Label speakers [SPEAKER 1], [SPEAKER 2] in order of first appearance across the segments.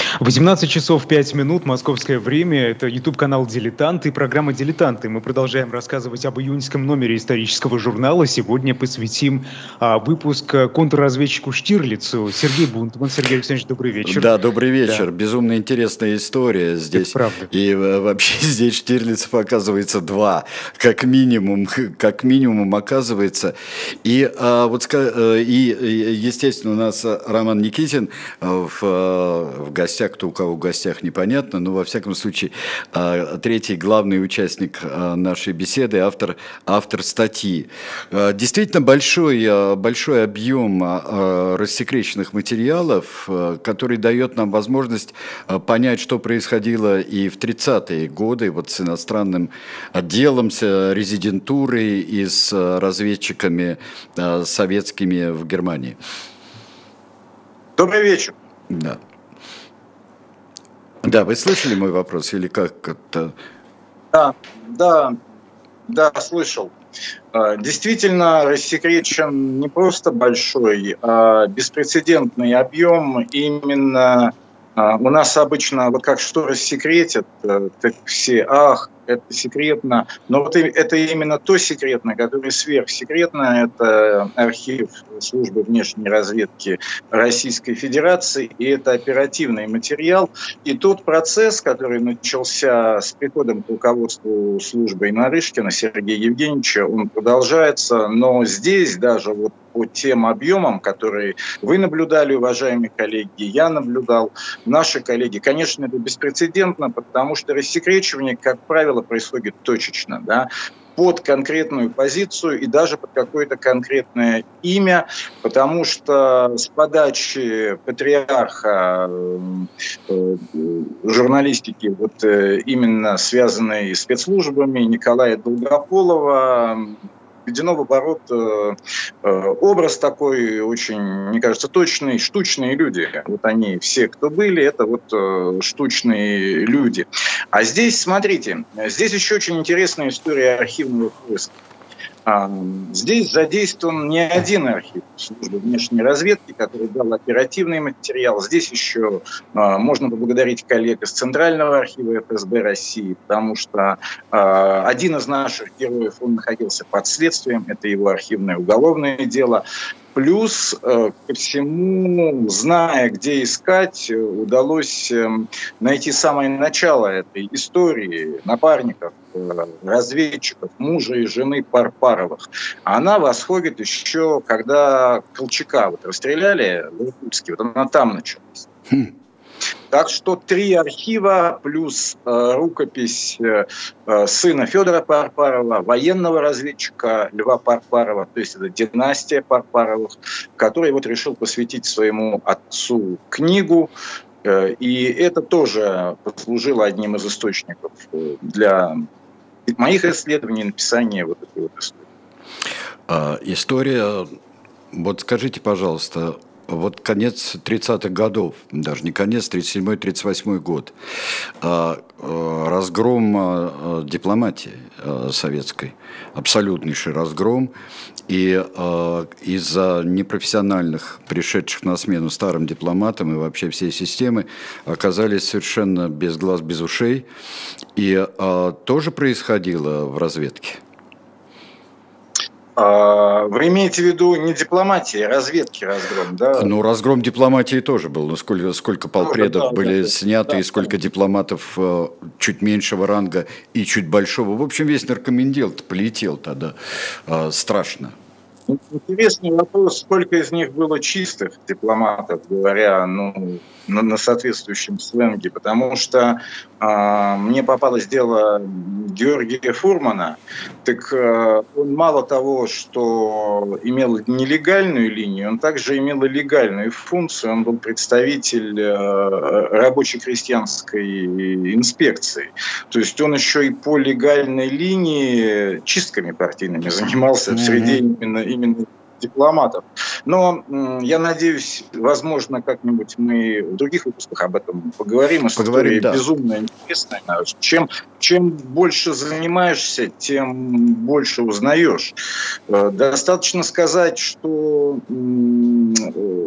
[SPEAKER 1] 18 часов 5 минут, московское время. Это YouTube-канал «Дилетанты» и программа «Дилетанты». Мы продолжаем рассказывать об июньском номере исторического журнала. Сегодня посвятим выпуск контрразведчику Штирлицу. Сергей Бунтман. Сергей Александрович, добрый вечер.
[SPEAKER 2] Да, добрый вечер. Да. Безумно интересная история здесь. Это правда. И вообще здесь Штирлицев оказывается два, как минимум оказывается. И естественно, у нас Роман Никитин в гостях, кто у кого в гостях, непонятно, но во всяком случае третий главный участник нашей беседы, автор статьи. Действительно большой объем рассекреченных материалов, который дает нам возможность понять, что происходило и в 30-е годы вот с иностранным отделом, с резидентурой и с разведчиками советскими в Германии.
[SPEAKER 3] Добрый вечер.
[SPEAKER 2] Да, вы слышали мой вопрос или как это?
[SPEAKER 3] Да, слышал. Действительно, рассекречен не просто большой, а беспрецедентный объем. Именно у нас обычно, вот как что рассекретят, так все, это секретно. Но вот это именно то секретное, которое сверхсекретно, это архив службы внешней разведки Российской Федерации, и это оперативный материал. И тот процесс, который начался с приходом к руководству службы Нарышкина Сергея Евгеньевича, он продолжается, но здесь даже вот по тем объемам, которые вы наблюдали, уважаемые коллеги, я наблюдал, наши коллеги, конечно, это беспрецедентно, потому что рассекречивание, как правило, происходит точечно, да, под конкретную позицию и даже под какое-то конкретное имя, потому что с подачи патриарха журналистики, вот именно связанной с спецслужбами Николая Долгополова, введено в оборот образ такой очень, мне кажется, точный, штучные люди. Вот они все, кто были, это вот штучные люди. А здесь, смотрите, здесь еще очень интересная история архивного поиска. Здесь задействован не один архив службы внешней разведки, который дал оперативный материал. Здесь еще можно поблагодарить коллег из Центрального архива ФСБ России, потому что один из наших героев, он находился под следствием, это его архивное уголовное дело. Плюс ко всему, зная, где искать, удалось найти самое начало этой истории напарников, разведчиков, мужа и жены Парпаровых. Она восходит еще, когда Колчака вот расстреляли в Иркутске, вот она там началась. Так что 3 архива плюс рукопись сына Федора Парпарова, военного разведчика Льва Парпарова, то есть это династия Парпаровых, который вот решил посвятить своему отцу книгу. И это тоже послужило одним из источников для моих исследований и написания вот этой вот истории.
[SPEAKER 2] История, вот скажите, пожалуйста, вот конец 30-х годов, даже не конец, 37-й, 38-й год, разгром дипломатии советской, абсолютнейший разгром, и из-за непрофессиональных, пришедших на смену старым дипломатам и вообще всей системы, оказались совершенно без глаз, без ушей, и тоже происходило в разведке.
[SPEAKER 3] Вы имеете в виду не дипломатии, а разведки разгром, да?
[SPEAKER 2] Ну, разгром дипломатии тоже был. Но сколько полпредов были сняты, и сколько дипломатов чуть меньшего ранга и чуть большого. В общем, весь наркомендел-то полетел тогда. Страшно.
[SPEAKER 3] Интересный вопрос, сколько из них было чистых дипломатов, говоря на соответствующем сленге, потому что мне попалось дело Георгия Фурмана, так он мало того, что имел нелегальную линию, он также имел и легальную функцию, он был представитель рабоче-крестьянской инспекции, то есть он еще и по легальной линии чистками партийными занимался в среде именно дипломатов. Но я надеюсь, возможно, как-нибудь мы в других выпусках об этом поговорим. История безумно интересная. Чем больше занимаешься, тем больше узнаешь. Достаточно сказать, что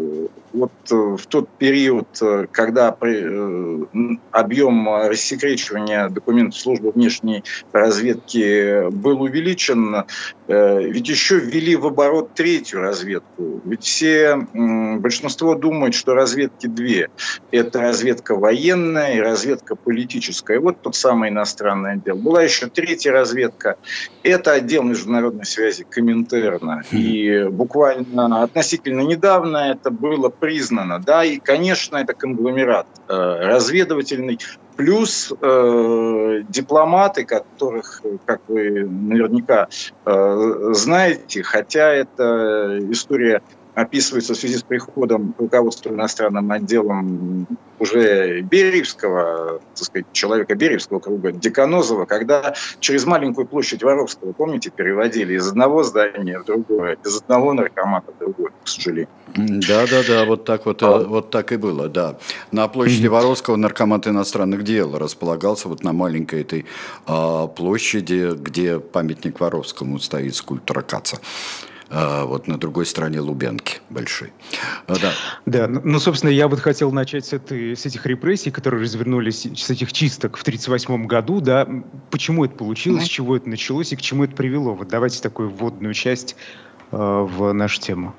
[SPEAKER 3] вот в тот период, когда объем рассекречивания документов службы внешней разведки был увеличен, ведь еще ввели в оборот третью разведку. Ведь большинство думает, что разведки две. Это разведка военная и разведка политическая. Вот тот самый иностранный отдел. Была еще третья разведка. Это отдел международной связи Коминтерна. И буквально относительно недавно это было признано. Да, и, конечно, это конгломерат разведывательный. Плюс дипломаты, которых, как вы наверняка знаете, хотя эта история описывается в связи с приходом руководства иностранным отделом уже Бериевского, так сказать, человека Бериевского круга, Деканозова, когда через маленькую площадь Воровского, помните, переводили из одного здания в другое, из одного наркомата в другое, к сожалению.
[SPEAKER 2] Да, вот так и было, да. На площади Воровского наркомат иностранных дел располагался вот на маленькой этой площади, где памятник Воровскому стоит, скульптора Каца. Вот на другой стороне Лубянки большой.
[SPEAKER 1] Да, ну, собственно, я вот хотел начать с этих репрессий, которые развернулись, с этих чисток в 1938 году, да, почему это получилось, с чего это началось и к чему это привело. Вот давайте такую вводную часть в нашу тему.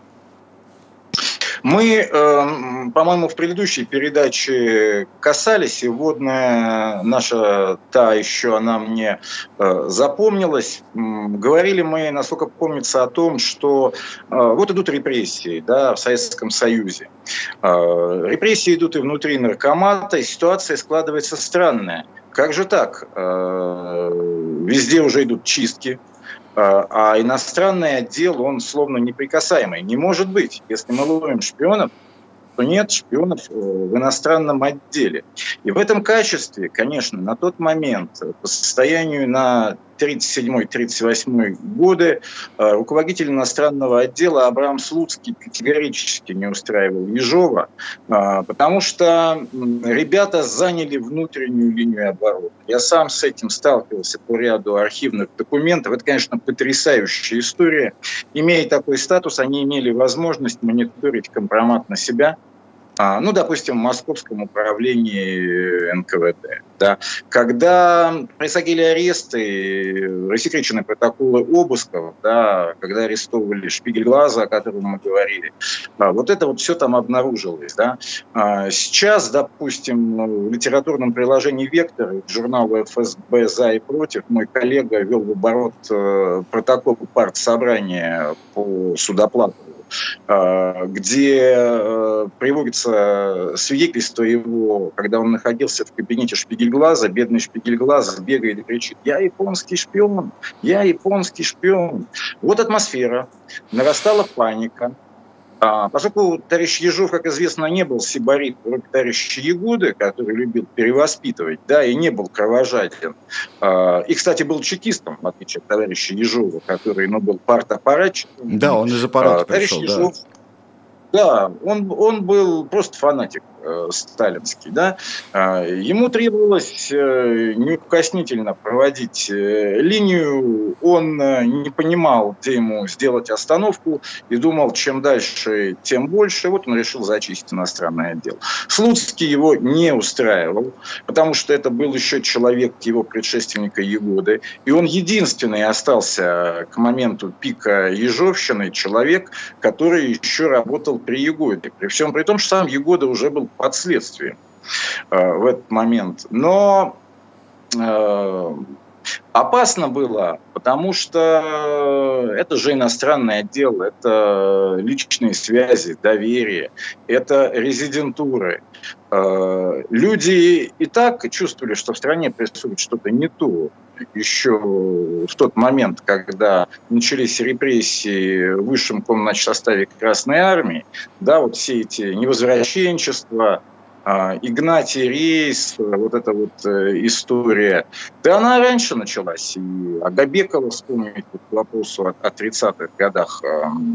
[SPEAKER 3] Мы, по-моему, в предыдущей передаче касались, и вводная наша, та еще, она мне запомнилась. Говорили мы, насколько помнится, о том, что вот идут репрессии, да, в Советском Союзе. Репрессии идут и внутри наркомата, и ситуация складывается странная. Как же так? Везде уже идут чистки. А иностранный отдел, он словно неприкасаемый. Не может быть. Если мы ловим шпионов, то нет шпионов в иностранном отделе. И в этом качестве, конечно, на тот момент, по состоянию на 1937-1938 годы, руководитель иностранного отдела Абрам Слуцкий категорически не устраивал Ежова, потому что ребята заняли внутреннюю линию обороны. Я сам с этим сталкивался по ряду архивных документов. Это, конечно, потрясающая история. Имея такой статус, они имели возможность мониторить компромат на себя, ну, допустим, в Московском управлении НКВД. Да. Когда происходили аресты, рассекречены протоколы обысков, да, когда арестовывали Шпигель-Глаза, о котором мы говорили, вот это вот все там обнаружилось. Да. Сейчас, допустим, в литературном приложении «Вектор» к журналу ФСБ «За и против» мой коллега ввел в оборот протокол партсобрания по Судоплатову, где приводится свидетельство его, когда он находился в кабинете Шпигель-Глаза, бедный Шпигель-Глаз бегает и кричит: «Я японский шпион! Я японский шпион!» Вот атмосфера, нарастала паника. Поскольку товарищ Ежов, как известно, не был сибарит вроде товарища Ягуды, который любил перевоспитывать, да, и не был кровожаден. И, кстати, был чекистом, в отличие от товарища Ежова, который, был партаппаратчиком.
[SPEAKER 2] Да, он из аппарата пришел,
[SPEAKER 3] Ежов, да, он был просто фанатик сталинский, да. Ему требовалось неукоснительно проводить линию, он не понимал, где ему сделать остановку, и думал, чем дальше, тем больше. Вот он решил зачистить иностранный отдел. Слуцкий его не устраивал, потому что это был еще человек его предшественника Ягоды, и он единственный остался к моменту пика ежовщины человек, который еще работал при Ягоде. При всем при том, что сам Ягода уже был под следствием в этот момент. Но опасно было, потому что это же иностранный отдел, это личные связи, доверие, это резидентуры. Люди и так чувствовали, что в стране происходит что-то не то. Еще в тот момент, когда начались репрессии в высшем комначсоставе Красной Армии, да, вот все эти невозвращенчества, Игнатий Рейс, вот эта вот история, да она раньше началась. И Агабекова вспомнить вот к вопросу о 30-х годах.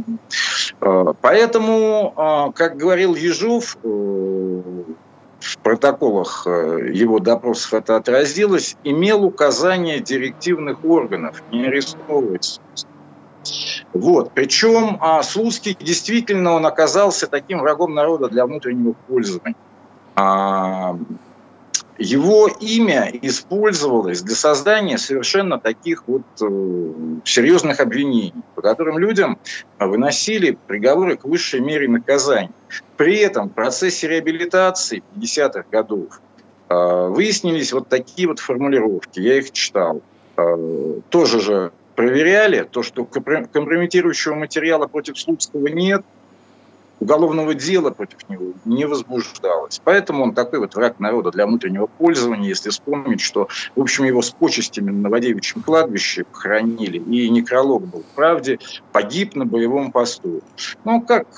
[SPEAKER 3] Поэтому, как говорил Ежов, в протоколах его допросов это отразилось, имел указание директивных органов не арестовывать. Вот. Причем Слуцкий действительно он оказался таким врагом народа для внутреннего пользования. Его имя использовалось для создания совершенно таких вот серьезных обвинений, по которым людям выносили приговоры к высшей мере наказания. При этом в процессе реабилитации 50-х годов выяснились вот такие вот формулировки, я их читал. Тоже же проверяли, то, что компрометирующего материала против Слуцкого нет, уголовного дела против него не возбуждалось. Поэтому он такой вот враг народа для внутреннего пользования, если вспомнить, что, в общем, его с почестями на Новодевичьем кладбище похоронили, и некролог был в «Правде», погиб на боевом посту. Ну, как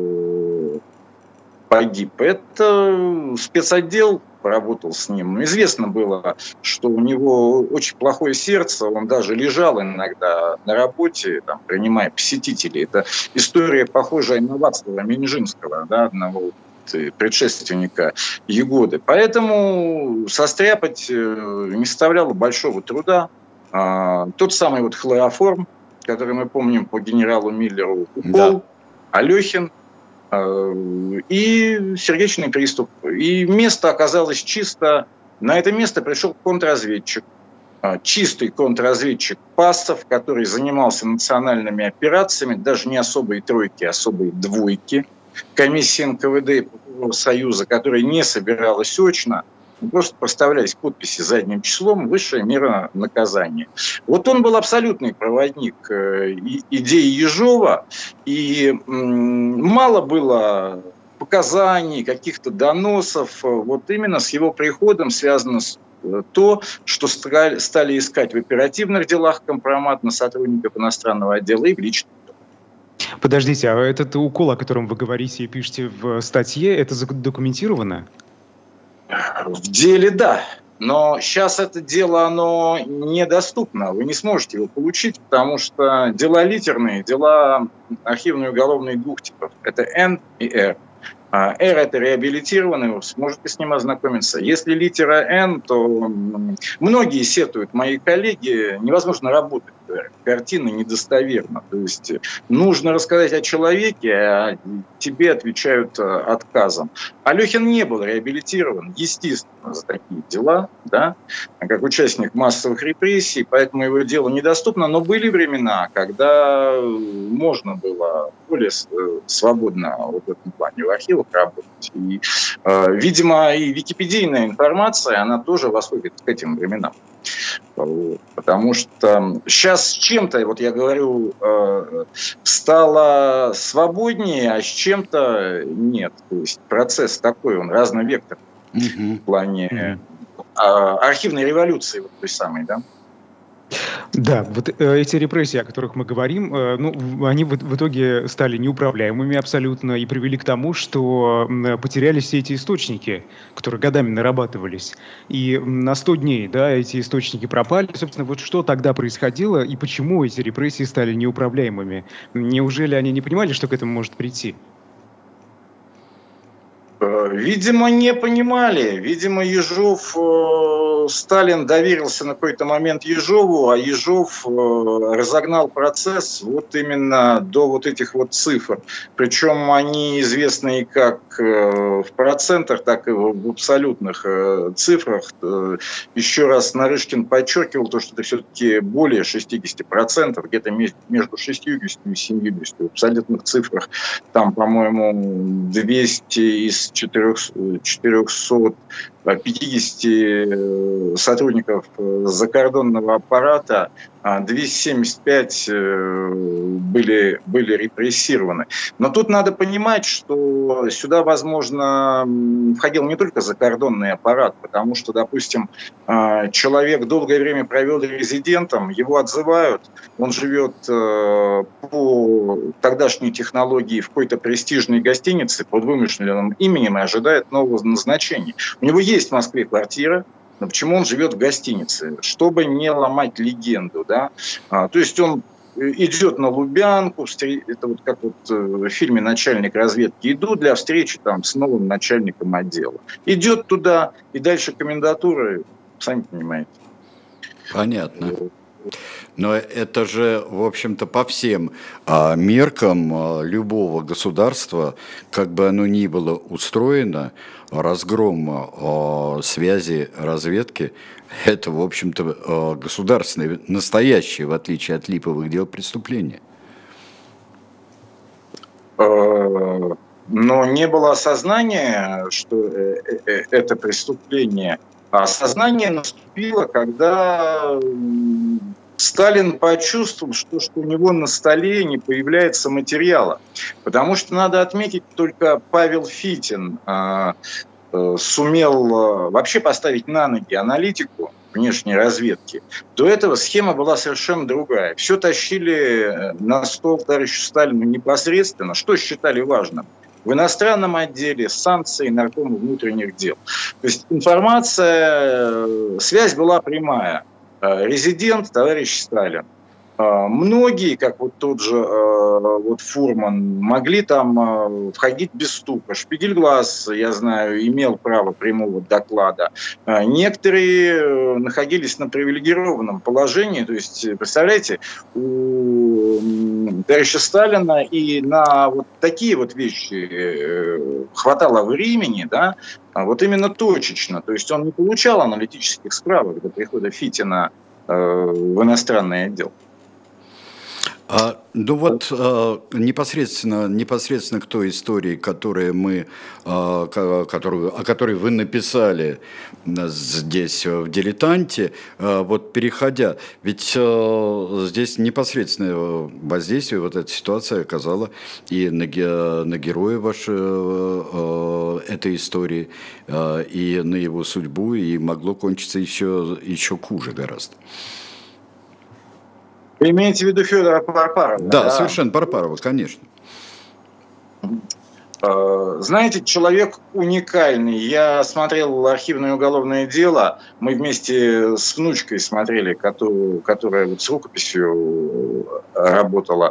[SPEAKER 3] погиб? Это спецотдел поработал с ним. Известно было, что у него очень плохое сердце, он даже лежал иногда на работе, там, принимая посетителей. Это история, похожая на Вацлава Минжинского, да, одного предшественника Егоды. Поэтому состряпать не составляло большого труда. Тот самый вот хлороформ, который мы помним по генералу Миллеру, укол, да. Алехин, и сердечный приступ. И место оказалось чисто. На это место пришел контрразведчик. Чистый контрразведчик Пассов, который занимался национальными операциями, даже не особые тройки, а особые двойки. Комиссия НКВД и Союза, которая не собиралась очно, просто проставлялись подписи задним числом, высшая мера наказания. Вот он был абсолютный проводник идеи Ежова, и мало было показаний, каких-то доносов. Вот именно с его приходом связано то, что стали искать в оперативных делах компромат на сотрудников иностранного отдела и в личном.
[SPEAKER 1] Подождите, а этот укол, о котором вы говорите и пишете в статье, это задокументировано?
[SPEAKER 3] В деле да, но сейчас это дело, оно недоступно, вы не сможете его получить, потому что дела литерные, дела архивные уголовные двух типов, это Н и Р. R – это реабилитированный, вы сможете с ним ознакомиться. Если литера N, то многие сетуют, мои коллеги, невозможно работать, картина недостоверна. То есть нужно рассказать о человеке, а тебе отвечают отказом. Алехин не был реабилитирован, естественно, за такие дела, да, как участник массовых репрессий, поэтому его дело недоступно, но были времена, когда можно было более свободно в этом плане в архивах работать. И, видимо, и википедийная информация, она тоже восходит к этим временам. Потому что сейчас с чем-то, вот я говорю, стало свободнее, а с чем-то нет. То есть процесс такой, он разновекторный в плане архивной революции, вот той самой, да?
[SPEAKER 1] Да, вот эти репрессии, о которых мы говорим, они в итоге стали неуправляемыми абсолютно и привели к тому, что потерялись все эти источники, которые годами нарабатывались. И на 100 дней, да, эти источники пропали. Собственно, вот что тогда происходило и почему эти репрессии стали неуправляемыми? Неужели они не понимали, что к этому может прийти?
[SPEAKER 3] Видимо, не понимали. Видимо, Ежов, Сталин доверился на какой-то момент Ежову, а Ежов разогнал процесс вот именно до вот этих вот цифр. Причем они известны и как в процентах, так и в абсолютных цифрах. Еще раз Нарышкин подчеркивал то, что это все-таки более 60%, где-то между 60 и 70. В абсолютных цифрах там, по-моему, 200 из 450 сотрудников закордонного аппарата, 275 были репрессированы. Но тут надо понимать, что сюда, возможно, входил не только закордонный аппарат, потому что, допустим, человек долгое время провел резидентом, его отзывают, он живет по тогдашней технологии в какой-то престижной гостинице под вымышленным именем и ожидает нового назначения. У него есть в Москве квартира, но почему он живет в гостинице? Чтобы не ломать легенду, да? То есть он идет на Лубянку, это вот как вот в фильме «Начальник разведки», иду для встречи там с новым начальником отдела. Идет туда, и дальше комендатура, сами понимаете.
[SPEAKER 2] Понятно. Но это же, в общем-то, по всем меркам любого государства, как бы оно ни было устроено, разгром связи разведки, это, в общем-то, государственное, настоящее, в отличие от липовых дел, преступление.
[SPEAKER 3] Но не было осознания, что это преступление. А осознание наступило, когда Сталин почувствовал, что у него на столе не появляется материала. Потому что надо отметить, только Павел Фитин сумел вообще поставить на ноги аналитику внешней разведки. До этого схема была совершенно другая. Все тащили на стол товарищу Сталину непосредственно. Что считали важным? В иностранном отделе санкции Наркома внутренних дел. То есть информация, связь была прямая. Резидент, товарищ Сталин. Многие, как вот тот же Фурман, могли там входить без стука. Шпигельглаз, я знаю, имел право прямого доклада. Некоторые находились на привилегированном положении. То есть, представляете, у товарища Сталина и на вот такие вот вещи хватало времени, да, вот именно точечно. То есть он не получал аналитических справок до прихода Фитина в иностранный отдел.
[SPEAKER 2] Непосредственно к той истории, о которой вы написали здесь в «Дилетанте», вот переходя, ведь здесь непосредственное воздействие вот эта ситуация оказала и на героя этой истории, и на его судьбу, и могло кончиться еще хуже гораздо.
[SPEAKER 3] Вы имеете в виду Федора Парпарова?
[SPEAKER 2] Да, совершенно Парпарова, конечно.
[SPEAKER 3] Знаете, человек уникальный. Я смотрел архивное уголовное дело. Мы вместе с внучкой смотрели, которая вот с рукописью работала.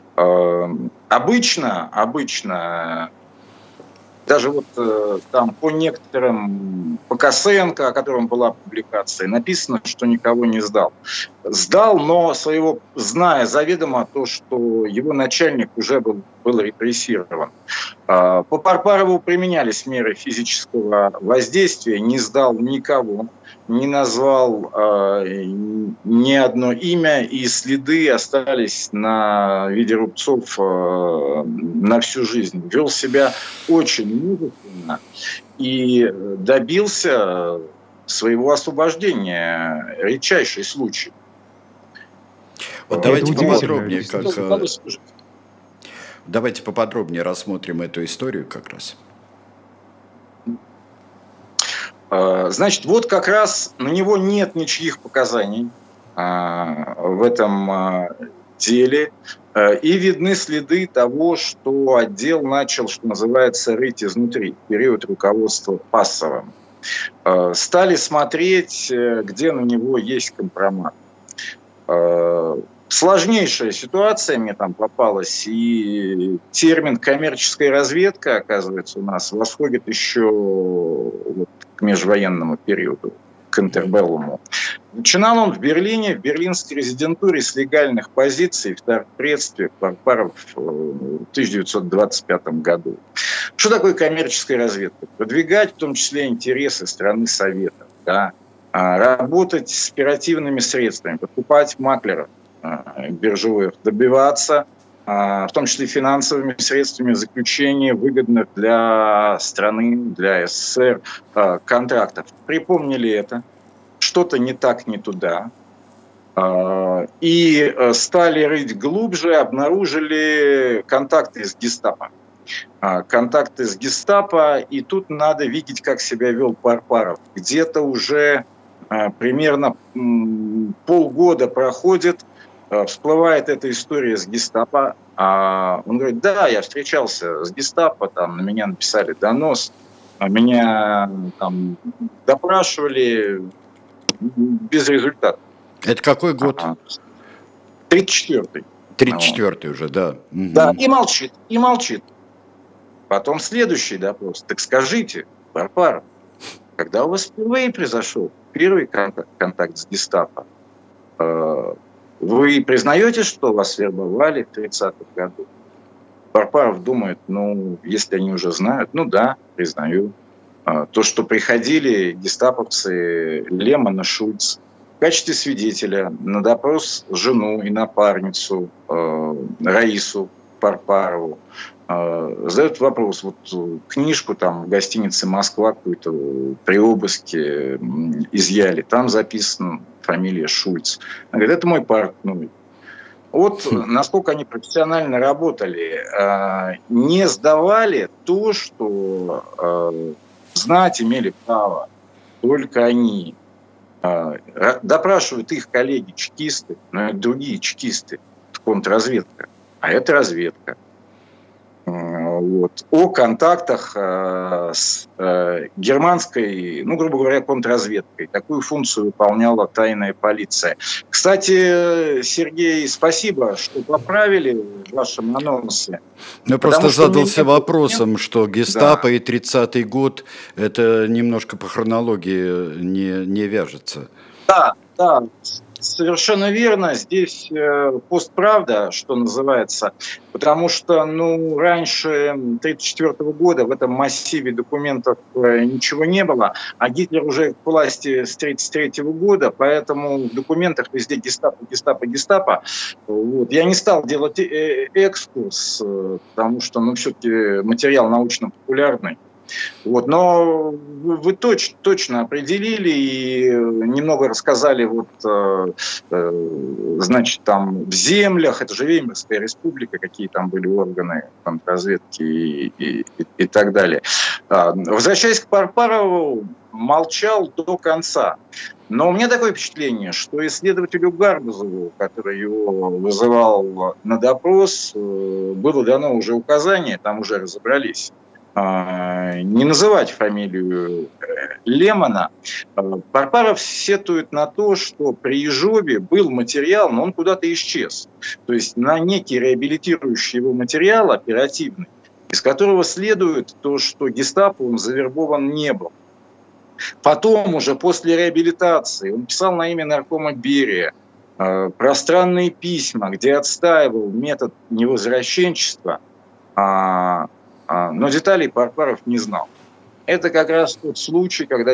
[SPEAKER 3] Обычно, даже вот там по некоторым, по Косенко, о котором была публикация, написано, что никого не сдал. Сдал, но зная заведомо то, что его начальник уже был репрессирован. По Парпарову применялись меры физического воздействия, не сдал никого, не назвал ни одно имя, и следы остались на виде рубцов на всю жизнь. Вел себя очень мужественно и добился своего освобождения. Редчайший случай.
[SPEAKER 2] Вот давайте поподробнее рассмотрим эту историю как раз.
[SPEAKER 3] Значит, вот как раз на него нет ничьих показаний в этом деле. И видны следы того, что отдел начал, что называется, рыть изнутри, в период руководства Пассовым. Стали смотреть, где на него есть компромат. Сложнейшая ситуация мне там попалась, и термин «коммерческая разведка», оказывается, у нас восходит еще к межвоенному периоду, к интербеллуму. Начинал он в Берлине, в берлинской резидентуре с легальных позиций в торгпредстве Парпаров в 1925 году. Что такое коммерческая разведка? Продвигать в том числе интересы страны Советов, да? Работать с оперативными средствами, покупать маклеров биржевых, добиваться, в том числе финансовыми средствами, заключения выгодных для страны, для СССР контрактов. Припомнили это, что-то не так, не туда, и стали рыть глубже, обнаружили контакты с гестапо. И тут надо видеть, как себя вел Парпаров. Где-то уже примерно полгода проходит, всплывает эта история с гестапо. Он говорит: да, я встречался с гестапо, там на меня написали донос, меня там допрашивали без результата.
[SPEAKER 2] Это какой год?
[SPEAKER 3] 34-й.
[SPEAKER 2] 34-й уже, да.
[SPEAKER 3] Да, и молчит. Потом следующий допрос. Так скажите, Парпаров, когда у вас впервые произошел первый контакт с гестапо? Вы признаете, что вас вербовали в 30-х годах? Парпаров думает, если они уже знают, да, признаю. То, что приходили гестаповцы Лемон и Шульц в качестве свидетеля на допрос жену и напарницу Раису Парпарову, задают вопрос, книжку там в гостинице «Москва» какую-то при обыске изъяли, там записана фамилия Шульц. Она говорит, это мой партнер. Насколько они профессионально работали, не сдавали то, что знать имели право только они. Допрашивают их коллеги-чекисты, но это другие чекисты, контрразведка, а это разведка. О контактах с германской, грубо говоря, контрразведкой. Такую функцию выполняла тайная полиция. Кстати, Сергей, спасибо, что поправили в вашем анонсе.
[SPEAKER 2] Я просто задался вопросом, что гестапо и 30-й год, это немножко по хронологии не вяжется.
[SPEAKER 3] Да. Совершенно верно. Здесь постправда, что называется, потому что, раньше 1934 года в этом массиве документов ничего не было, а Гитлер уже к власти с 1933 года, поэтому в документах везде гестапо. Я не стал делать экскурс, потому что, все-таки материал научно-популярный. Но вы точно определили и немного рассказали, там в землях, это же Веймарская республика, какие там были органы контрразведки и так далее. Возвращаясь к Парпарову, молчал до конца. Но у меня такое впечатление, что исследователю Гарбузову, который его вызывал на допрос, было дано уже указание, там уже разобрались, не называть фамилию Лемона. Парпаров сетует на то, что при Ежове был материал, но он куда-то исчез. То есть на некий реабилитирующий его материал оперативный, из которого следует то, что гестапо он завербован не был. Потом уже после реабилитации он писал на имя наркома Берия пространные письма, где отстаивал метод невозвращенчества, но деталей Парпаров не знал. Это как раз тот случай, когда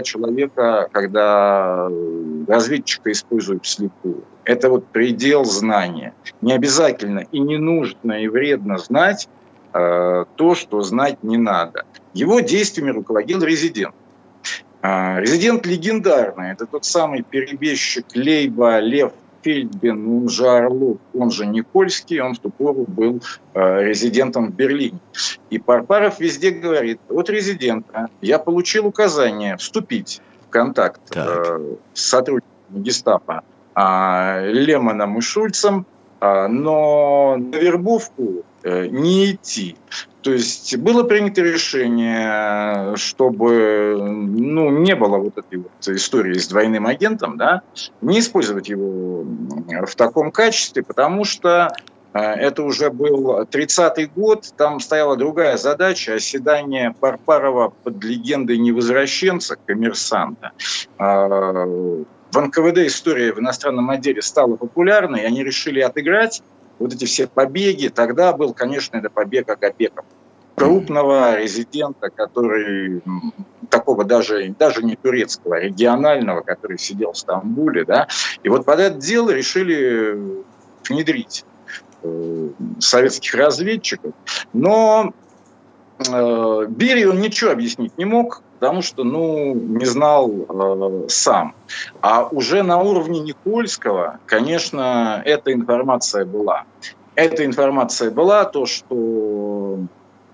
[SPEAKER 3] разведчика используют вслепую. Это предел знания. Не обязательно и не нужно и вредно знать то, что знать не надо. Его действиями руководил резидент. Резидент легендарный. Это тот самый перебежчик Лейба Лев Фельдбен, он же Орлов, он же Никольский, он в ту пору был резидентом в Берлине. И Парпаров везде говорит, от резидента я получил указание вступить в контакт с сотрудниками гестапо Лемоном и Шульцем, но на вербовку не идти. То есть было принято решение, чтобы не было этой истории с двойным агентом, не использовать его в таком качестве, потому что это уже был 30-й год, там стояла другая задача – оседание Парпарова под легендой невозвращенца, коммерсанта. В НКВД история в иностранном отделе стала популярной, и они решили отыграть эти все побеги. Тогда был, конечно, это побег Агапеков, крупного резидента, который такого даже не турецкого, а регионального, который сидел в Стамбуле. И под это дело решили внедрить советских разведчиков. Но Берия он ничего объяснить не мог, потому что не знал сам. А уже на уровне Никольского, конечно, эта информация была. Эта информация была то, что в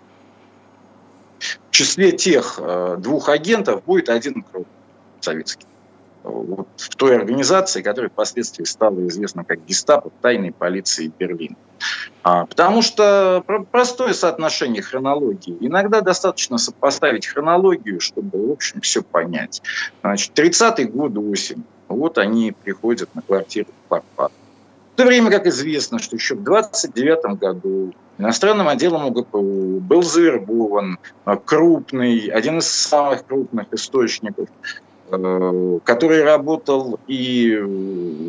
[SPEAKER 3] числе тех двух агентов будет один крупный советский. В той организации, которая впоследствии стала известна как гестапо тайной полиции Берлина. Потому что простое соотношение хронологии. Иногда достаточно сопоставить хронологию, чтобы, в общем, все понять. 30-й год, осень. Они приходят на квартиру Парпарова. В то время, как известно, что еще в 1929 году иностранным отделом УГПУ был завербован один из самых крупных источников, который работал и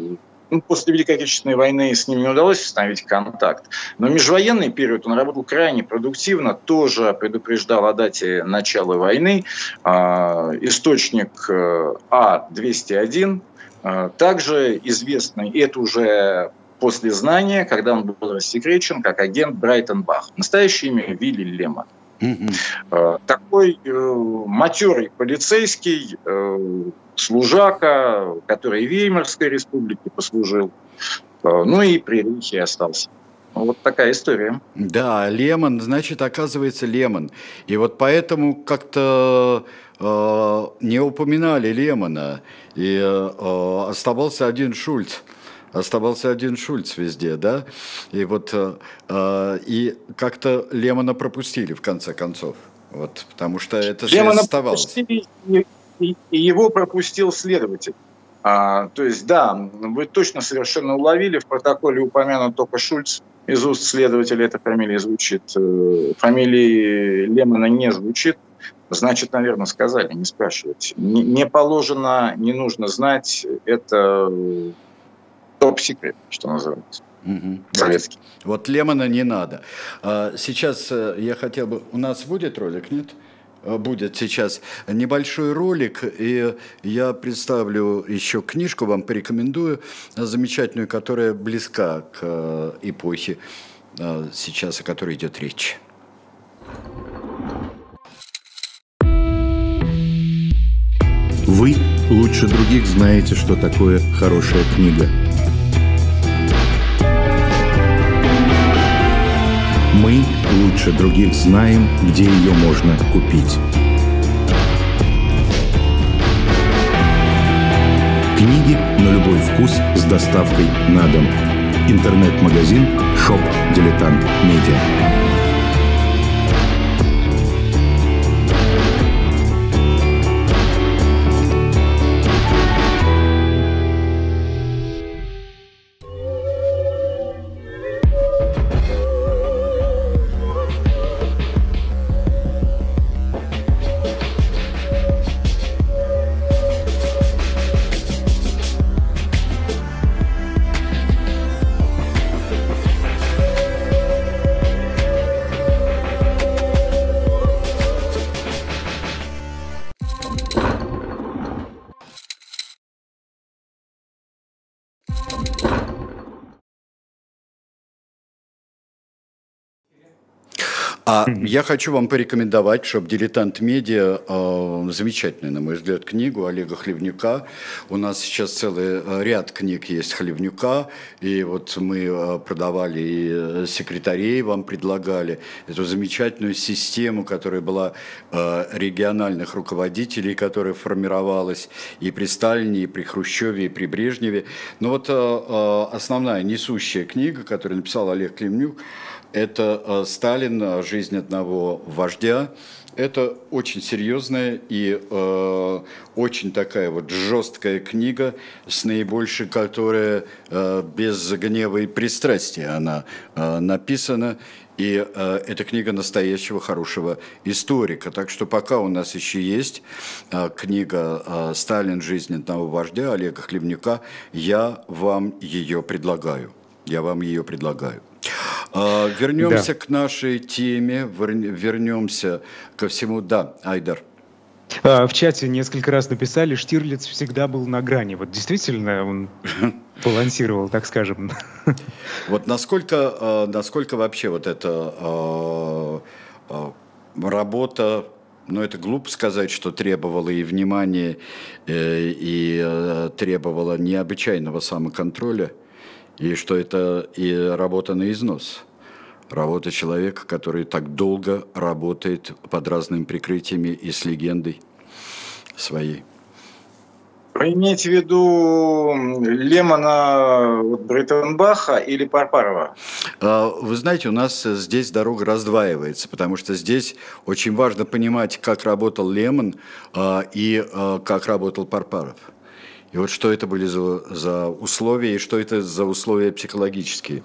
[SPEAKER 3] После Великой Отечественной войны с ним не удалось установить контакт. Но в межвоенный период он работал крайне продуктивно, тоже предупреждал о дате начала войны. Источник А-201, также известный, это уже после знания, когда он был рассекречен, как агент Брайтон Бах. Настоящее имя Вилли Лемон. Такой матерый полицейский, служака, который в Веймарской республике послужил, ну и при Рейхе остался. Вот такая история.
[SPEAKER 2] Да, Лемон, значит, оказывается, Лемон. И вот поэтому как-то не упоминали Лемона, и оставался один Шульц. Оставался один Шульц везде, да? И вот и как-то Лемона пропустили в конце концов, вот, потому что это же оставалось.
[SPEAKER 3] И его пропустил следователь. То есть, да, вы точно совершенно уловили, в протоколе упомянут только Шульц, из уст следователя эта фамилия звучит, фамилии Лемона не звучит, значит, наверное, сказали, не спрашивайте. Не положено, не нужно знать, это топ-секрет, что называется. Советский.
[SPEAKER 2] Вот Лемона не надо. Сейчас я хотел бы... У нас будет ролик, нет? Будет сейчас небольшой ролик, и я представлю еще книжку, вам порекомендую, замечательную, которая близка к эпохе сейчас, о которой идет речь.
[SPEAKER 4] Вы лучше других знаете, что такое хорошая книга. Мы лучше других знаем, где ее можно купить. Книги на любой вкус с доставкой на дом. Интернет-магазин Shop Dilettant Media.
[SPEAKER 2] Я хочу вам порекомендовать, чтобы «Дилетант Медиа», замечательную, на мой взгляд, книгу Олега Хлевнюка. У нас сейчас целый ряд книг есть Хлевнюка, и вот мы продавали и секретарей вам предлагали эту замечательную систему, которая была региональных руководителей, которая формировалась и при Сталине, и при Хрущеве, и при Брежневе. Но вот основная несущая книга, которую написал Олег Хлевнюк, это «Сталин. Жизнь одного вождя». Это очень серьезная и очень такая вот жесткая книга, с наибольшей, которая без гнева и пристрастия она написана. И это книга настоящего хорошего историка. Так что пока у нас еще есть книга «Сталин. Жизнь одного вождя» Олега Хлевнюка, я вам ее предлагаю. Вернемся к нашей теме, вернемся ко всему. Да, Айдар.
[SPEAKER 1] В чате несколько раз написали, Штирлиц всегда был на грани. Вот действительно он балансировал, так скажем.
[SPEAKER 2] Вот насколько вообще вот эта работа, ну это глупо сказать, что требовала и внимания, и требовала необычайного самоконтроля, и что это и работа на износ. Работа человека, который так долго работает под разными прикрытиями и с легендой своей.
[SPEAKER 3] Вы имеете в виду Лемона, Брейтенбаха или Парпарова?
[SPEAKER 2] Вы знаете, у нас здесь дорога раздваивается, потому что здесь очень важно понимать, как работал Лемон и как работал Парпаров. И вот что это были за условия, и что это за условия психологические?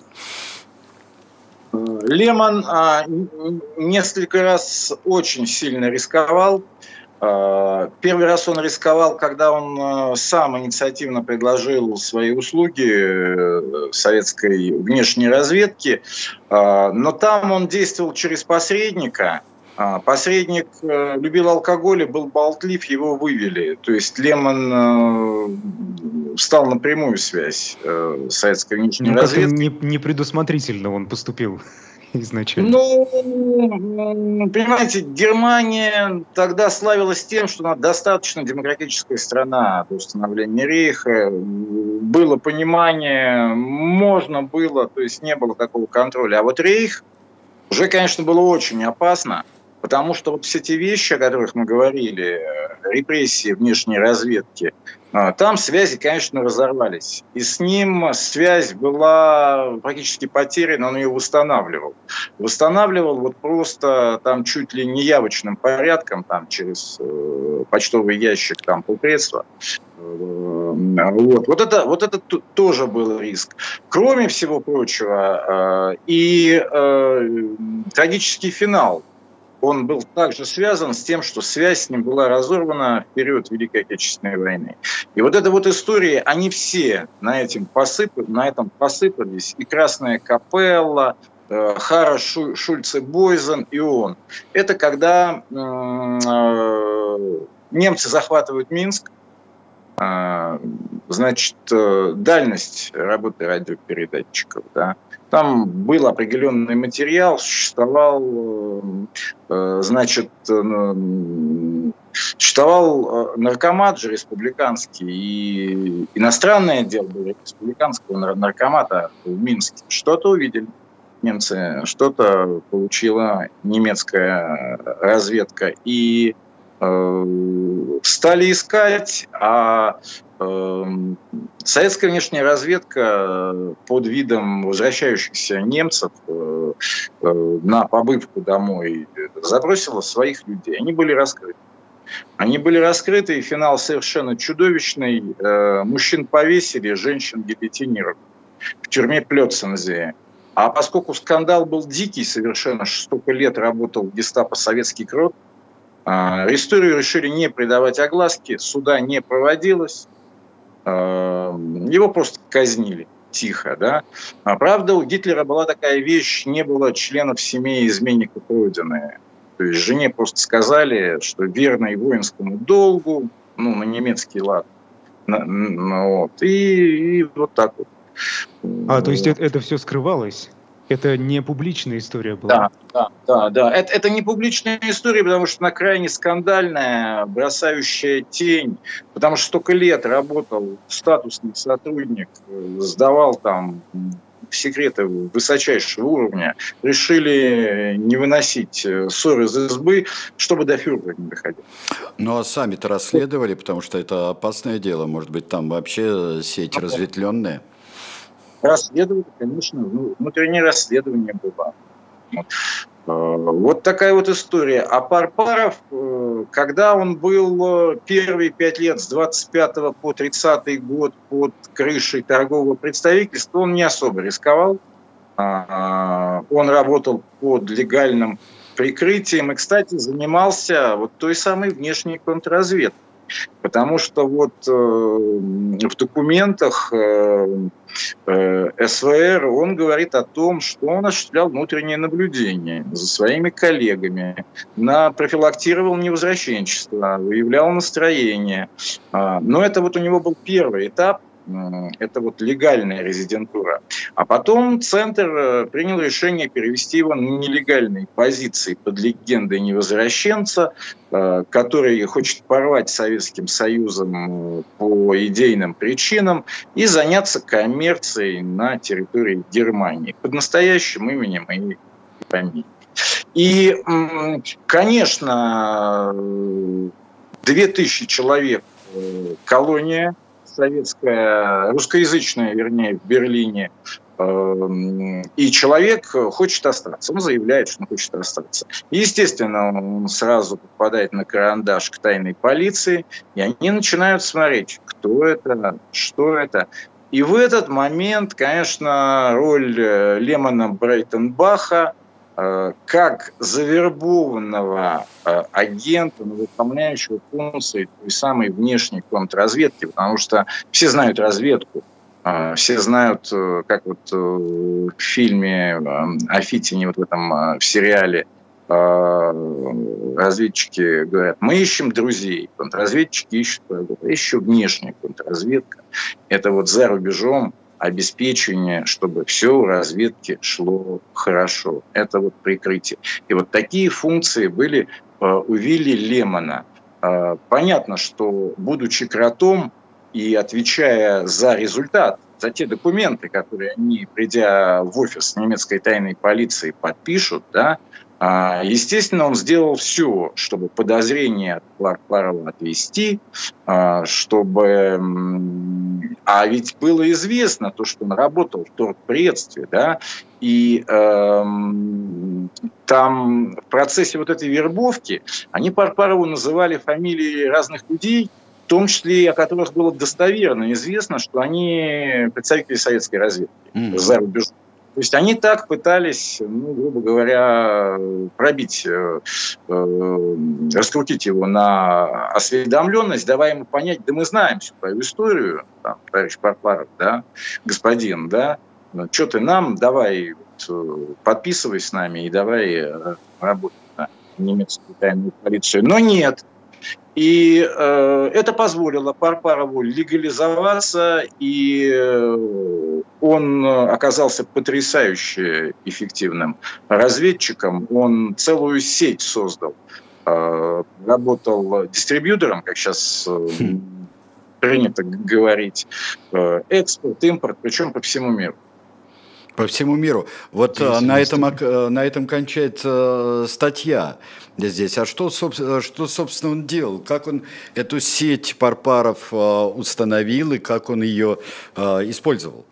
[SPEAKER 3] Лемон несколько раз очень сильно рисковал. Первый раз он рисковал, когда он сам инициативно предложил свои услуги советской внешней разведки, но там он действовал через посредника. Посредник любил алкоголь и был болтлив, его вывели. То есть Лемон встал на прямую связь с советской внешней разведкой.
[SPEAKER 1] Непредусмотрительно он поступил изначально.
[SPEAKER 3] Понимаете, Германия тогда славилась тем, что она достаточно демократическая страна до установления Рейха. Было понимание, можно было, то есть не было такого контроля. А вот Рейх уже, конечно, было очень опасно. Потому что вот все те вещи, о которых мы говорили, репрессии внешней разведки, там связи, конечно, разорвались. И с ним связь была практически потеряна, он ее восстанавливал. Восстанавливал вот просто там чуть ли не явочным порядком, там через почтовый ящик, там полпредства. Вот это тоже был риск. Кроме всего прочего, и трагический финал. Он был также связан с тем, что связь с ним была разорвана в период Великой Отечественной войны. И вот эта вот история, они все на этом посыпались. И Красная Капелла, Хара Шульце-Бойзен и он. Это когда немцы захватывают Минск, значит, дальность работы радиопередатчиков, да. Там был определенный материал, существовал наркомат же республиканский, и иностранный отдел был республиканского наркомата в Минске. Что-то увидели немцы, что-то получила немецкая разведка, и стали искать, а советская внешняя разведка под видом возвращающихся немцев на побывку домой забросила своих людей. Они были раскрыты, и финал совершенно чудовищный. Мужчин повесили, женщин гильотинировали в тюрьме Плёцензее. А поскольку скандал был дикий совершенно, столько лет работал в гестапо советский крот, историю решили не придавать огласке, суда не проводилось, его просто казнили тихо, да. Правда, у Гитлера была такая вещь, не было членов семей изменников Родины. То есть жене просто сказали, что верный воинскому долгу, на немецкий лад, и вот так вот.
[SPEAKER 1] То есть это все скрывалось? Это не публичная история была?
[SPEAKER 3] Да. Это не публичная история, потому что она крайне скандальная, бросающая тень, потому что столько лет работал статусный сотрудник, сдавал там секреты высочайшего уровня, решили не выносить ссор из избы, чтобы до фюрера не доходить.
[SPEAKER 2] Ну а сами-то расследовали, потому что это опасное дело, может быть, там вообще сеть разветвленная?
[SPEAKER 3] Расследовали, конечно, внутреннее расследование было. Вот такая вот история. А Парпаров, когда он был первые 5 лет, с 25 по 30 год под крышей торгового представительства, он не особо рисковал. Он работал под легальным прикрытием и, кстати, занимался вот той самой внешней контрразведкой. Потому что вот в документах СВР он говорит о том, что он осуществлял внутреннее наблюдение за своими коллегами, профилактировал невозвращенчество, выявлял настроение. Но это вот у него был первый этап. Это вот легальная резидентура. А потом Центр принял решение перевести его на нелегальные позиции под легендой невозвращенца, который хочет порвать с Советским Союзом по идейным причинам и заняться коммерцией на территории Германии под настоящим именем и фамилией. И, конечно, 2000 человек колония советская, русскоязычная, вернее, в Берлине, и человек хочет остаться. Он заявляет, что он хочет остаться. И, естественно, он сразу попадает на карандаш к тайной полиции, и они начинают смотреть, кто это, что это. И в этот момент, конечно, роль Лемона Брейтенбаха как завербованного агента, выполняющего функции той самой внешней контрразведки, потому что все знают разведку, все знают, как вот в фильме о Фитине, вот в этом в сериале, разведчики говорят, мы ищем друзей, контрразведчики ищут врагов. Еще внешняя контрразведка. Это вот за рубежом обеспечение, чтобы все у разведки шло хорошо. Это вот прикрытие. И вот такие функции были у Вилли Лемона. Понятно, что, будучи кротом и отвечая за результат, за те документы, которые они, придя в офис немецкой тайной полиции, подпишут, да, естественно, он сделал все, чтобы подозрения от Парпарова отвести, чтобы... А ведь было известно то, что он работал в торгпредстве, да, и там в процессе вот этой вербовки они Парпарову называли фамилии разных людей, в том числе, о которых было достоверно известно, что они представители советской разведки за рубежом. То есть они так пытались, грубо говоря, пробить, раскрутить его на осведомленность, давая ему понять, да мы знаем всю твою историю, там, товарищ Парпаров, да, господин, да, что ты нам, давай подписывай с нами и давай работай на немецкую тайную полицию. Но нет. И это позволило Парпарову легализоваться, и он оказался потрясающе эффективным разведчиком. Он целую сеть создал. Работал дистрибьютором, как сейчас принято говорить, экспорт, импорт, причем по всему миру.
[SPEAKER 2] По всему миру. Вот на этом кончается статья здесь. А что, собственно, он делал? Как он эту сеть Парпаров установил и как он ее использовал?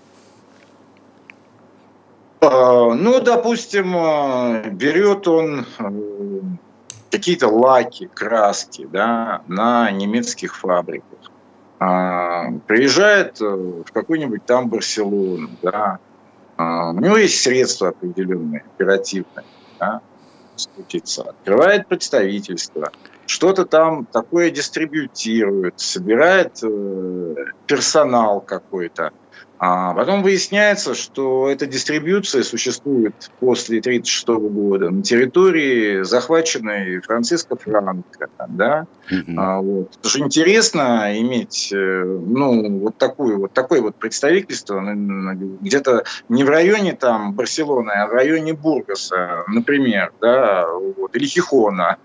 [SPEAKER 3] Допустим, берет он какие-то лаки, краски, да, на немецких фабриках. Приезжает в какую-нибудь там Барселону, да, у него есть средства определенные, оперативные, да, открывает представительство, что-то там такое дистрибьютирует, собирает персонал какой-то. А потом выясняется, что эта дистрибьюция существует после 1936 года на территории, захваченной Франциско Франко. Да? Вот. Это же интересно иметь вот такое представительство где-то не в районе там, Барселоны, а в районе Бургаса, например, да? Вот, или Хихона.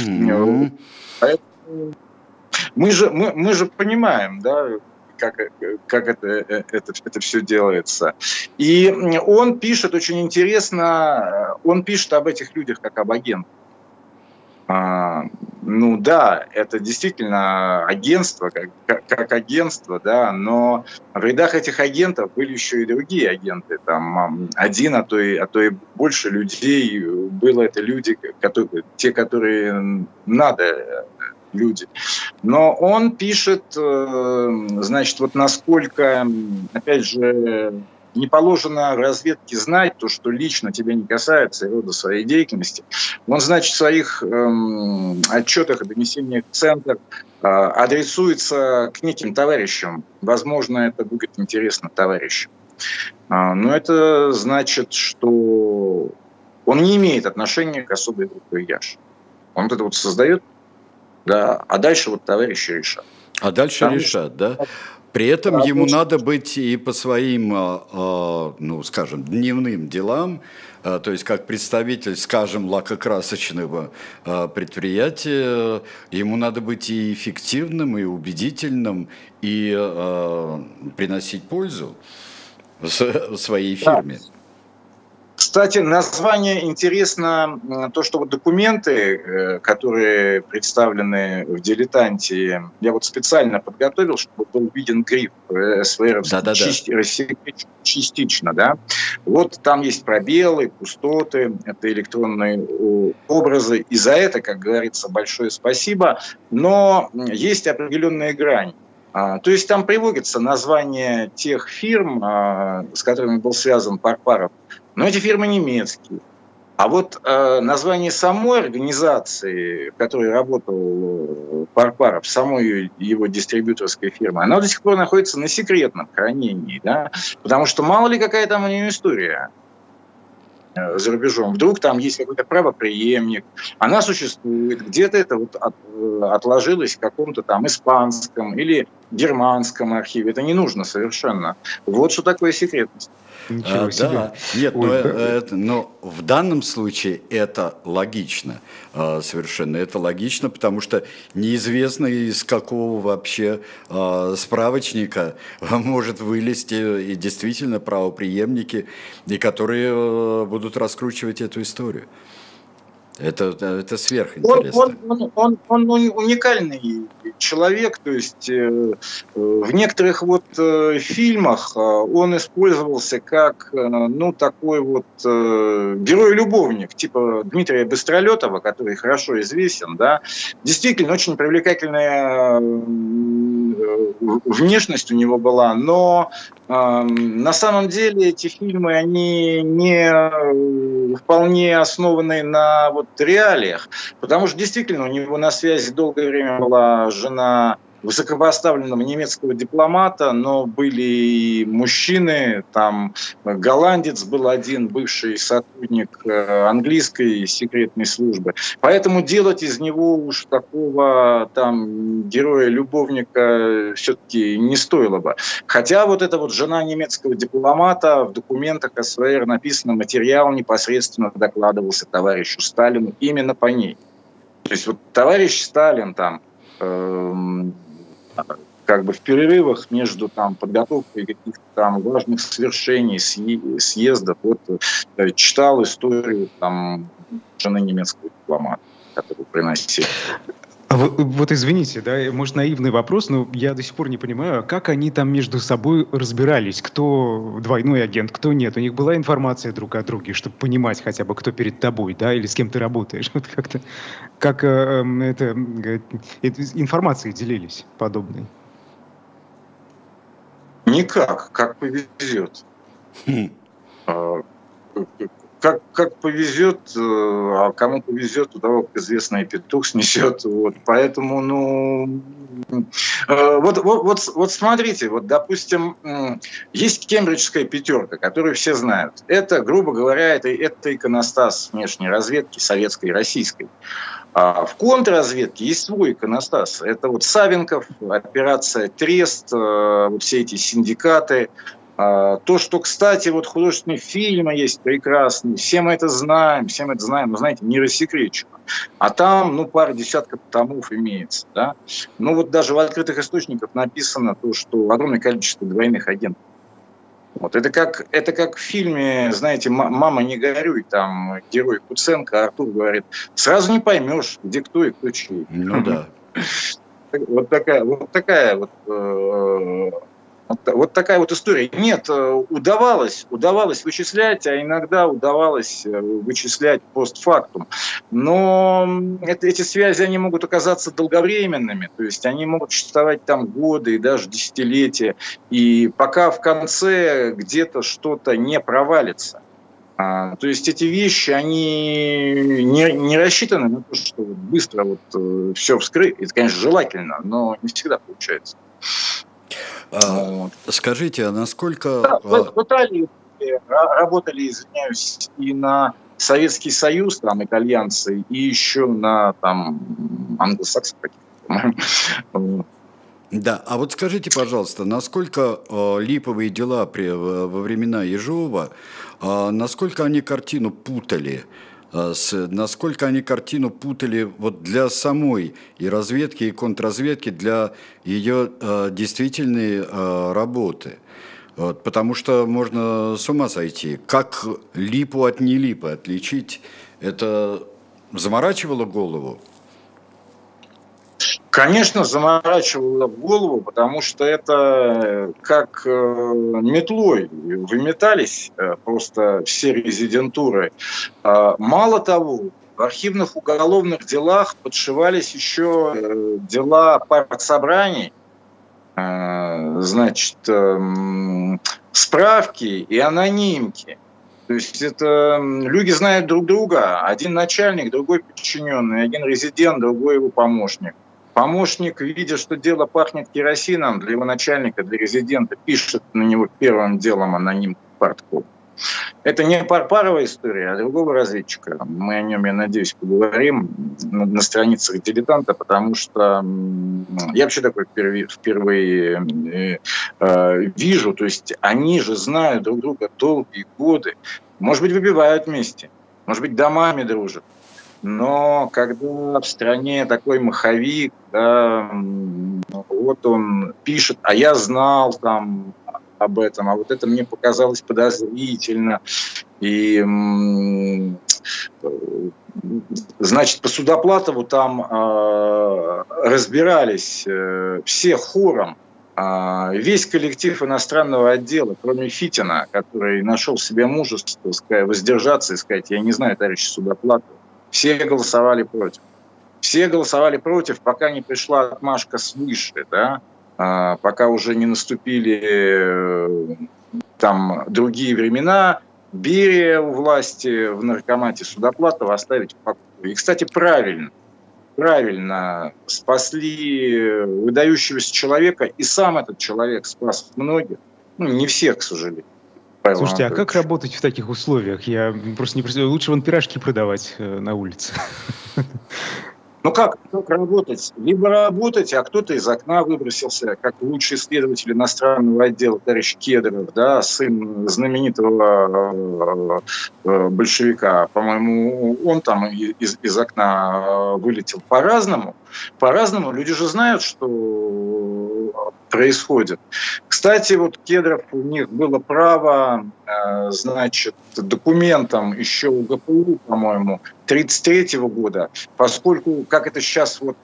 [SPEAKER 3] Мы же понимаем, да, как это все делается. И он пишет очень интересно, он пишет об этих людях как об агентах. Это действительно агентство, как агентство, да, но в рядах этих агентов были еще и другие агенты. Там один, а то и больше людей было это люди, которые надо люди. Но он пишет, насколько, опять же, не положено разведке знать то, что лично тебя не касается и рода своей деятельности. Он, в своих отчетах и донесениях в Центр адресуется к неким товарищам. Возможно, это будет интересно товарищам. Но это значит, что он не имеет отношения к особой группе Яш. Он это создает. Да, а дальше товарищи решат.
[SPEAKER 2] А дальше решат, да? При этом ему надо быть и по своим, дневным делам, то есть как представитель, скажем, лакокрасочного предприятия, ему надо быть и эффективным, и убедительным, и приносить пользу своей фирме.
[SPEAKER 3] Кстати, название интересно, то, что документы, которые представлены в «Дилетанте», я специально подготовил, чтобы был виден гриф СВР частично, да. Там есть пробелы, пустоты, это электронные образы, и за это, как говорится, большое спасибо, но есть определенная грань. То есть там приводится название тех фирм, с которыми был связан Парпаров, но эти фирмы немецкие. А вот название самой организации, в которой работал Парпаров, самой его дистрибьюторской фирмы, она до сих пор находится на секретном хранении, да? Потому что мало ли какая там у нее история за рубежом. Вдруг там есть какой-то правопреемник, она существует, где-то это вот отложилось в каком-то там испанском или германском архиве. Это не нужно совершенно. Вот что такое секретность.
[SPEAKER 1] Ничего себе.
[SPEAKER 2] Да, нет, но в данном случае это логично совершенно. Это логично, потому что неизвестно, из какого вообще справочника может вылезти и действительно правопреемники, и которые будут раскручивать эту историю. Это сверхинтересно.
[SPEAKER 3] Он уникальный человек, то есть в некоторых вот фильмах он использовался как, ну, такой вот герой-любовник, типа Дмитрия Быстролетова, который хорошо известен, да, действительно очень привлекательная внешность у него была, но на самом деле эти фильмы, они не вполне основаны на вот реалиях, потому что действительно у него на связи долгое время была жена высокопоставленного немецкого дипломата, но были и мужчины, там голландец был один, бывший сотрудник английской секретной службы. Поэтому делать из него уж такого там героя-любовника все-таки не стоило бы. Хотя вот эта вот жена немецкого дипломата, в документах СВР написано, материал непосредственно докладывался товарищу Сталину именно по ней. То есть вот товарищ Сталин там как бы в перерывах между там подготовкой каких-то там важных свершений, съездов, вот читал историю там жены немецкого дипломата, которую приносили.
[SPEAKER 1] Вот извините, да, может, наивный вопрос, но я до сих пор не понимаю, как они там между собой разбирались, кто двойной агент, кто нет. У них была информация друг о друге, чтобы понимать хотя бы, кто перед тобой, да, или с кем ты работаешь. Вот как-то, как информацией делились подобной?
[SPEAKER 3] Никак, как повезет. Как повезет, а кому повезет, у того, как известно, и петух снесет. Вот. Поэтому, ну, вот смотрите, вот, допустим, есть кембриджская пятерка, которую все знают. Это, грубо говоря, это иконостас внешней разведки советской и российской. А в контрразведке есть свой иконостас. Это вот Савенков, операция Трест, вот все эти синдикаты. То, что, кстати, вот художественные фильмы есть прекрасные, все мы это знаем, но, знаете, не рассекречено. А там, ну, пара десятков томов имеется, да. Ну, вот даже в открытых источниках написано то, что огромное количество двойных агентов. Вот. Это как в фильме, знаете, «Мама, не горюй», там герой Куценко, Артур говорит, сразу не поймешь, где кто и кто чей.
[SPEAKER 2] Ну да.
[SPEAKER 3] Вот такая вот история. Нет, удавалось вычислять, а иногда удавалось вычислять постфактум. Но эти связи, они могут оказаться долговременными, то есть они могут существовать там годы и даже десятилетия, и пока в конце где-то что-то не провалится. То есть эти вещи, они не рассчитаны на то, что быстро вот все вскрыть. Это, конечно, желательно, но не всегда получается.
[SPEAKER 2] Скажите, а насколько...
[SPEAKER 3] Да, в Италии работали, извиняюсь, и на Советский Союз, там, итальянцы, и еще на, там, англосаксов каких-то.
[SPEAKER 2] Да, а вот скажите, пожалуйста, насколько липовые дела во времена Ежова, насколько они картину путали? Насколько они картину путали вот для самой и разведки, и контрразведки, для ее действительной работы. Вот, потому что можно с ума сойти. Как липу от нелипы отличить, это заморачивало голову?
[SPEAKER 3] Конечно, заморачивало голову, потому что это как метлой выметались просто все резидентуры. Мало того, в архивных уголовных делах подшивались еще дела партсобраний, значит, справки и анонимки. То То есть это люди знают друг друга. Один начальник, другой подчиненный, один резидент, другой его помощник. Помощник, видя, что дело пахнет керосином, для его начальника, для резидента, пишет на него первым делом аноним партком. Это не Парпарова история, а другого разведчика. Мы о нем, я надеюсь, поговорим на страницах «Дилетанта», потому что я вообще такое впервые вижу. То есть они же знают друг друга долгие годы. Может быть, выпивают вместе, может быть, домами дружат. Но когда в стране такой маховик, да, вот он пишет, а я знал там об этом, а вот это мне показалось подозрительно. И, значит, по Судоплатову там разбирались все хором, весь коллектив иностранного отдела, кроме Фитина, который нашел в себе мужество воздержаться и сказать: я не знаю, товарищ Судоплатов. Все голосовали против. Все голосовали против, пока не пришла отмашка свыше, да? Пока уже не наступили там другие времена, Берия у власти в наркомате, Судоплатова оставить в покое. И, кстати, правильно спасли выдающегося человека, и сам этот человек спас многих, ну, не всех, к сожалению.
[SPEAKER 1] Слушайте, а как работать в таких условиях? Я просто не представляю. Лучше вон пирожки продавать на улице.
[SPEAKER 3] Ну как работать? Либо работать, а кто-то из окна выбросился, как лучший следователь иностранного отдела товарищ Кедров, да, сын знаменитого большевика. По-моему, он там из окна вылетел. По-разному. Люди же знают, что происходит. Кстати, вот Кедров, у них было право, значит, документам еще у ГПУ, по-моему, 1933 года, поскольку, как это сейчас вот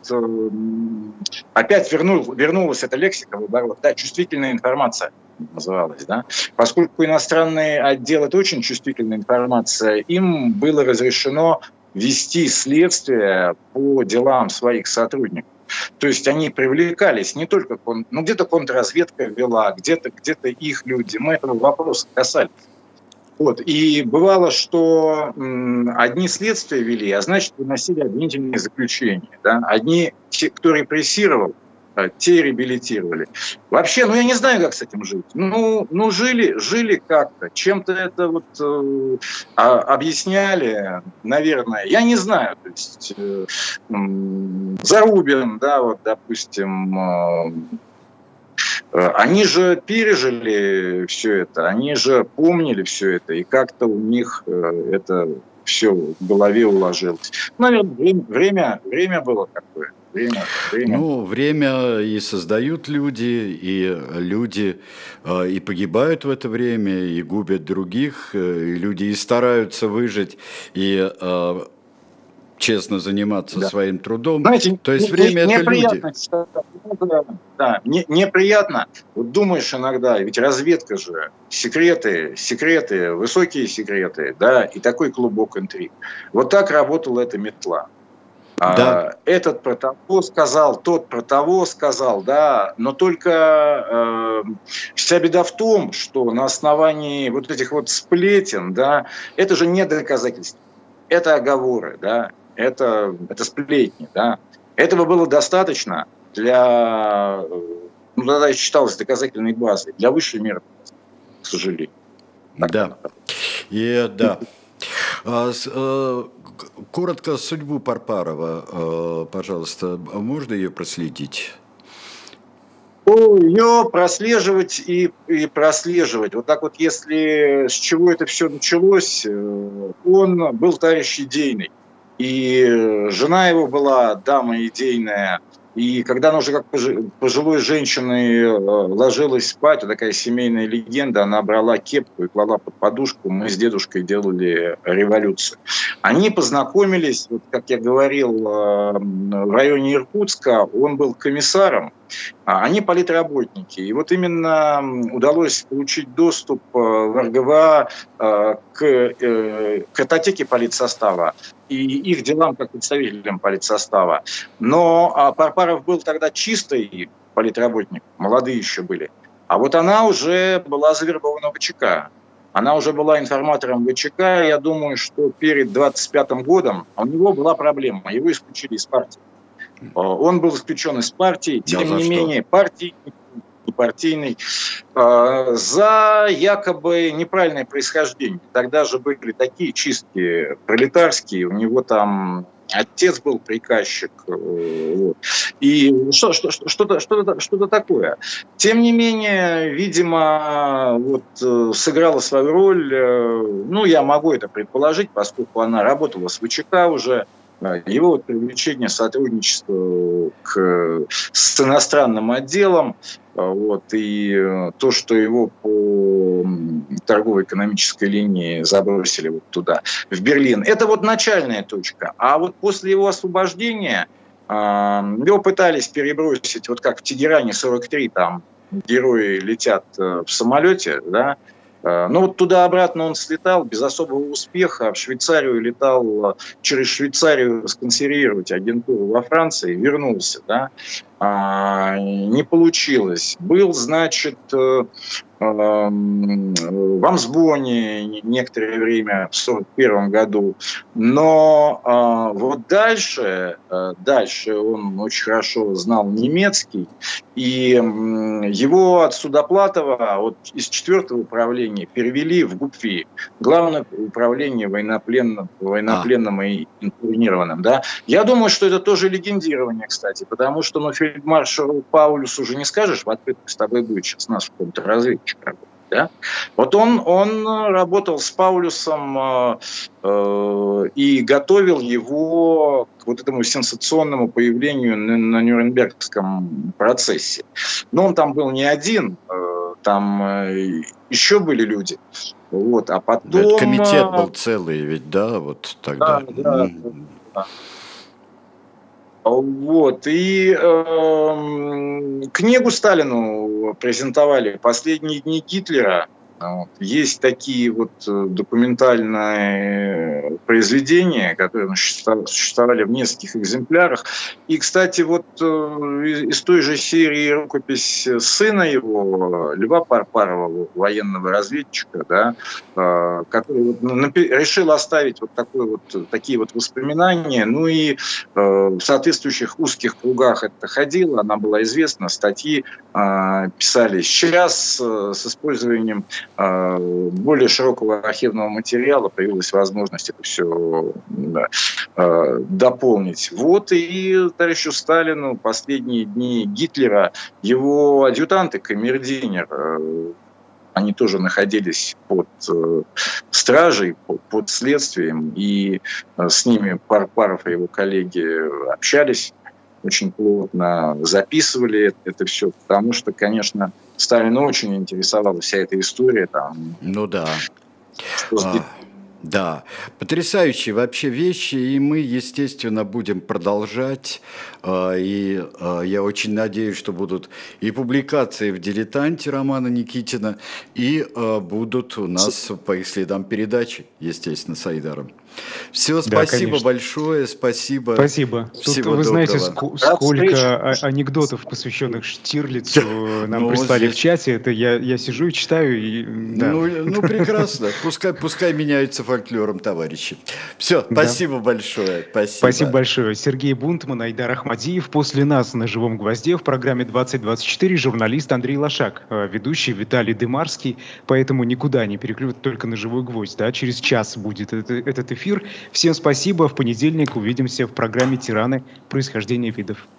[SPEAKER 3] опять вернулась эта лексика в оборот, да, чувствительная информация называлась, да, поскольку иностранный отдел – это очень чувствительная информация, им было разрешено вести следствие по делам своих сотрудников. То есть они привлекались не только, где-то контрразведка вела, где-то их люди. Мы этого вопроса касались. Вот. И бывало, что одни следствия вели, а значит, выносили обвинительные заключения. Да? Одни, кто репрессировал, те реабилитировали. Вообще, я не знаю, как с этим жить. Жили как-то. Чем-то это вот объясняли, наверное. Я не знаю. То есть Зарубин, да, вот, допустим, они же пережили все это, они же помнили все это, и как-то у них это все в голове уложилось. Наверное, время было такое.
[SPEAKER 2] Время и создают люди, и люди и погибают в это время, и губят других, и люди и стараются выжить, и честно заниматься своим трудом. Знаете, то есть время это люди.
[SPEAKER 3] Да, неприятно. Вот думаешь иногда, ведь разведка же, секреты, высокие секреты, да, и такой клубок интриг. Вот так работала эта метла. Да. Этот про того сказал, тот про того сказал, да, но только вся беда в том, что на основании вот этих вот сплетен, да, это же не доказательства, это оговоры, да, это сплетни, да. Этого было достаточно для, тогда считалось доказательной базой, для высшей меры, к сожалению.
[SPEAKER 2] Да, и да. Коротко судьбу Парпарова, пожалуйста, можно ее проследить?
[SPEAKER 3] Ее прослеживать и прослеживать. Вот так вот, если с чего это все началось, он был товарищ идейный. И жена его была дама идейная. И когда она уже как пожилой женщиной ложилась спать, вот такая семейная легенда, она брала кепку и клала под подушку. Мы с дедушкой делали революцию. Они познакомились, вот, как я говорил, в районе Иркутска. Он был комиссаром, а они политработники. И вот именно удалось получить доступ в РГВА к картотеке политсостава и их делам как представителям политсостава. Но Парпаров был тогда чистый политработник, молодые еще были. А вот она уже была завербована в ВЧК. Она уже была информатором ВЧК. Я думаю, что перед 25-м годом у него была проблема. Его исключили из партии. Он был исключен из партии. Тем не менее, партийный, за якобы неправильное происхождение. Тогда же были такие чистки пролетарские. У него там... Отец был приказчик, вот. И что-то такое. Тем не менее, видимо, вот, сыграла свою роль, ну, я могу это предположить, поскольку она работала с ВЧК уже, его вот привлечение сотрудничества с иностранным отделом, вот, и то, что его по торгово-экономической линии забросили вот туда, в Берлин, это вот начальная точка. А вот после его освобождения его пытались перебросить, вот как в Тегеране 43, там герои летят в самолете, да. Но вот туда-обратно он слетал без особого успеха, в Швейцарию летал, через Швейцарию сконсервировать агентуру во Франции, вернулся, да, не получилось. Был, значит, в Амсбоне некоторое время, в 1941 году, но вот дальше он очень хорошо знал немецкий, и его от Судоплатова, вот из 4-го управления, перевели в ГУПФИ, Главное управление военнопленным и интернированным. Да? Я думаю, что это тоже легендирование, кстати, потому что фельдмаршалу Паулюсу уже не скажешь в открытую, с тобой будет сейчас наш контрразведчик работать. Да? Вот он работал с Паулюсом и готовил его к вот этому сенсационному появлению на Нюрнбергском процессе. Но он там был не один, там еще были люди. Вот, а потом...
[SPEAKER 2] Это комитет был целый ведь, да, вот тогда.
[SPEAKER 3] Да. Вот, и книгу Сталину презентовали «Последние дни Гитлера». Вот. Есть такие вот документальные произведения, которые существовали в нескольких экземплярах. И, кстати, вот из той же серии рукопись сына его, Льва Парпарова, военного разведчика, да, который вот решил оставить вот такие вот воспоминания. Ну и в соответствующих узких кругах это ходило, она была известна, статьи писались. Сейчас с использованием более широкого архивного материала появилась возможность это все дополнить. Вот и товарищу Сталину последние дни Гитлера, его адъютанты, камердинер, они тоже находились под стражей, под следствием, и с ними Парпаров и его коллеги общались очень плотно, записывали это все, потому что, конечно, Сталина очень интересовала вся эта история. Там,
[SPEAKER 2] ну да. Да, потрясающие вообще вещи, и мы, естественно, будем продолжать, и я очень надеюсь, что будут и публикации в «Дилетанте» Романа Никитина, и будут у нас по их следам передачи, естественно, с Айдаром. Все, спасибо, да, большое, спасибо.
[SPEAKER 1] Спасибо. Тут,
[SPEAKER 2] всего
[SPEAKER 1] вы
[SPEAKER 2] доброго.
[SPEAKER 1] знаете, сколько анекдотов, посвященных Штирлицу, нам прислали в чате. Это я сижу и читаю. И, да.
[SPEAKER 2] Ну, прекрасно. Пускай меняются фольклором товарищи. Все, спасибо большое.
[SPEAKER 1] Спасибо большое. Сергей Бунтман, Айдар Ахмадиев. После нас на «Живом гвозде» в программе 2024 журналист Андрей Лошак, ведущий Виталий Дымарский. Поэтому никуда не переключать, только на «Живой гвоздь». Да? Через час будет этот эфир. Всем спасибо. В понедельник увидимся в программе «Тираны. Происхождение видов».